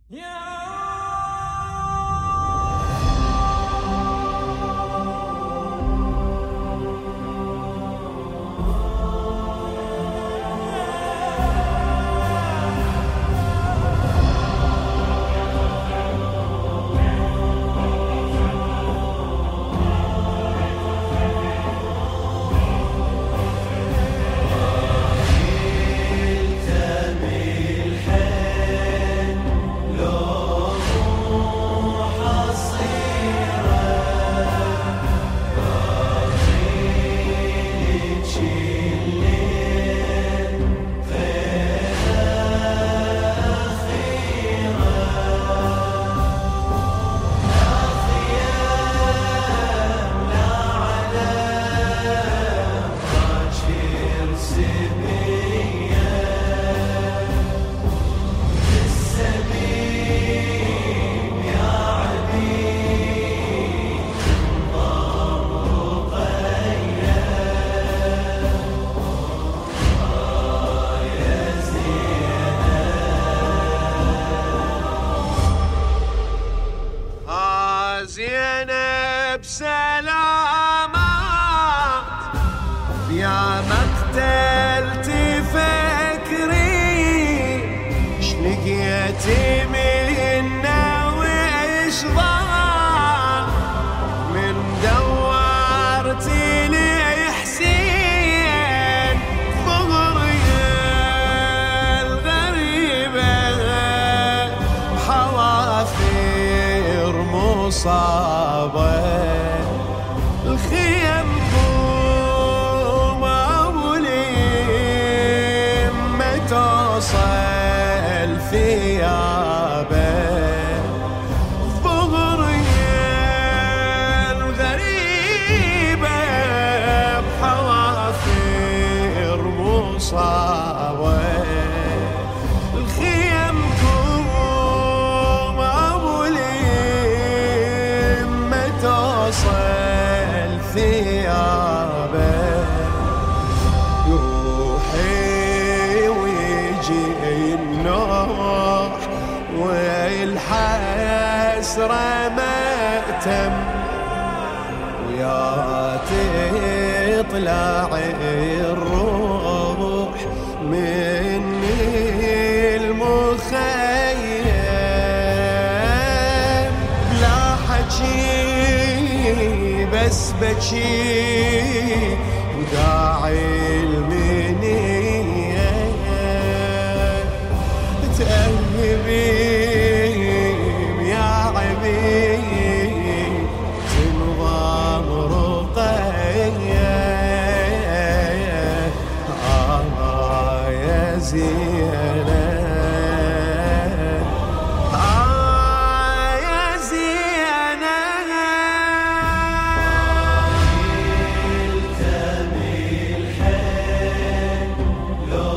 زينب سلامات يا مقتل تفكري شلقيتي منا وإيش ضاع من دورتي لي حسين ظهري الغريبة حوافر مصابة الخيم ما توصل ثيابه ظهري الغريبة بحوافر مصابة الخيم ما توصل ثيابه النوح والحسرة مأتم ويا تطلع الروح مني المخيم لا حكي بس بكي وداعي المنية تأهبين يا عبيد تنظام رقية يا زينب يا زينب التمي الحين لو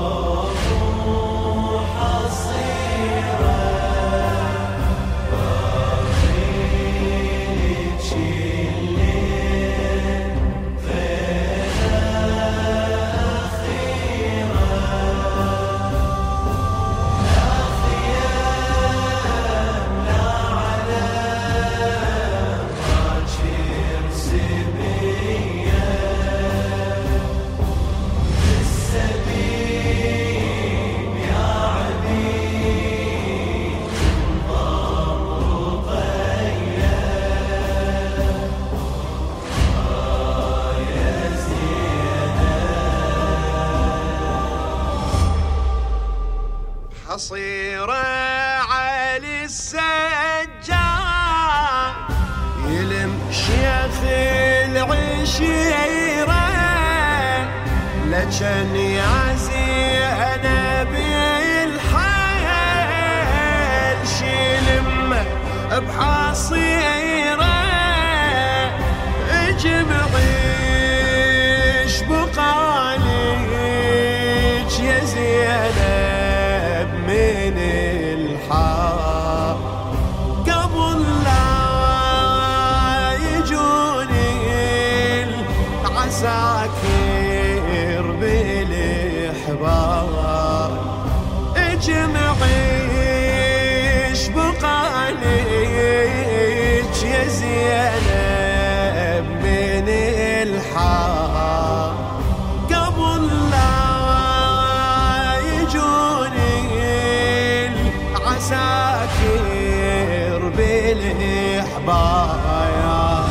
حصيرة علي السجاد يلم شيخ العشيرة لجن يعزي أنا بالحيل شيلمه بحصيرة اجمعيش بقاليج يا زينب من الحار قبل لا يجوني العساكر بالإحبار اجمعيش يا زينب من الحار قبل لا يجوني العساكر بالإحبايا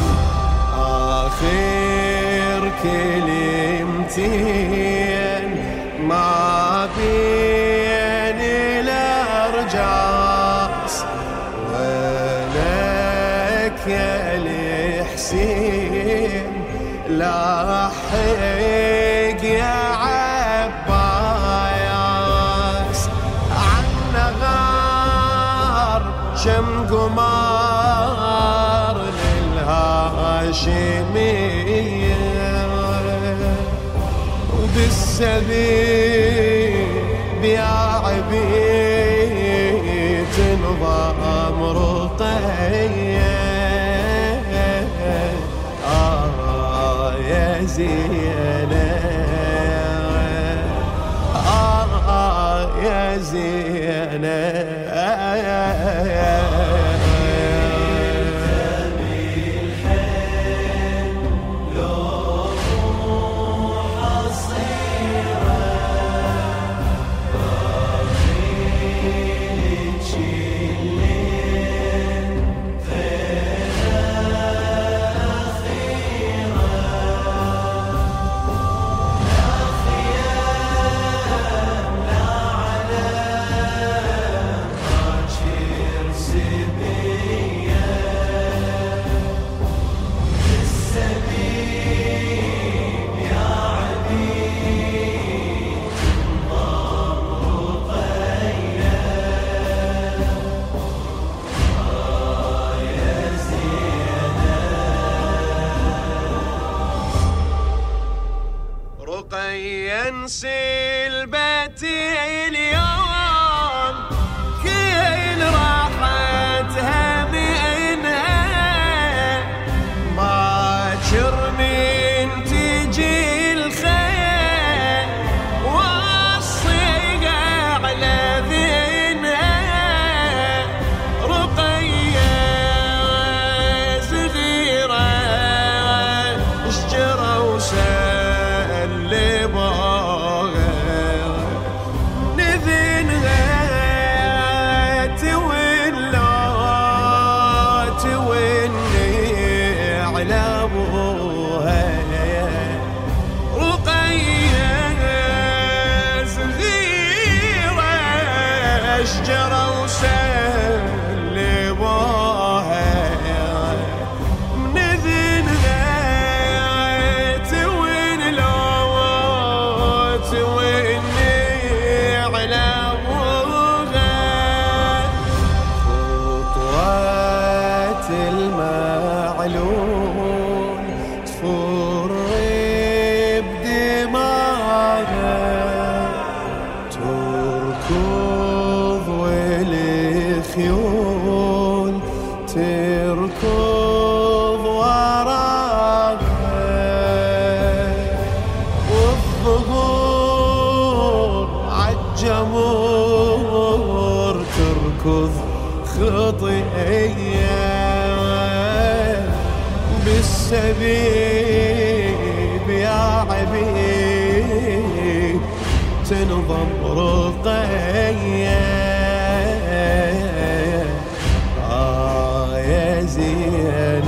آخر كلمتين ما بين الأرجاس ولك يا الحسين لاحق يا عباس عنا غار شم قمار للهاشمية وبالسبيل يا عبيد تنظام رقية يا زينب يا زينب سلبتي اليوم كل راحتها منها باكر من تجي الخيل والصيقة على ذنها رقية صغيرة شجرة وسلبها شجرة وسلبوها من ذنها توين لو تويني على ابوها خطوات المعلوم تفر بدماغها تركض والخيول تركض وراها والظهور عالجمور تركض خطيئة بالسبيب يا عبيد تنظم رقية يا زينب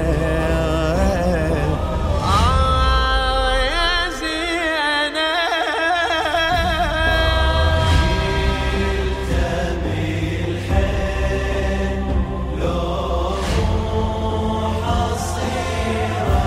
يا زينب بالحين لو حصيرة